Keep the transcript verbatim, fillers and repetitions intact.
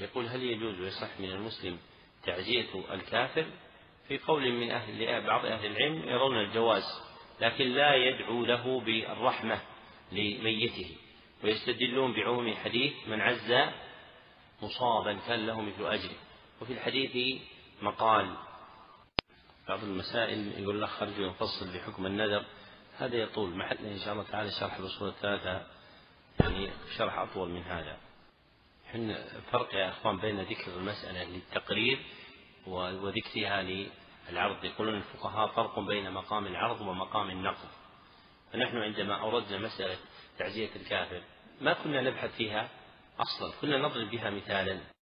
يقول: هل يجوز ويصح من المسلم تعزية الكافر؟ في قول من أهل بعض أهل العلم يرون الجواز، لكن لا يدعو له بالرحمة لميته، ويستدلون بعموم حديث: من عز مصابا كان له مثل أجره. وفي الحديث مقال. بعض المسائل يقول الأخ: أرجو ينفصل بحكم النذر. هذا يطول محله إن شاء الله تعالى شرح الأصول الثلاثة، يعني شرح أطول من هذا. حين فرق يا أخوان بين ذكر المسألة للتقرير وذكرها للعرض. يقولون الفقهاء فرق بين مقام العرض ومقام النقض. فنحن عندما أوردنا مسألة تعزية الكافر ما كنا نبحث فيها أصلا، كنا نضرب بها مثالا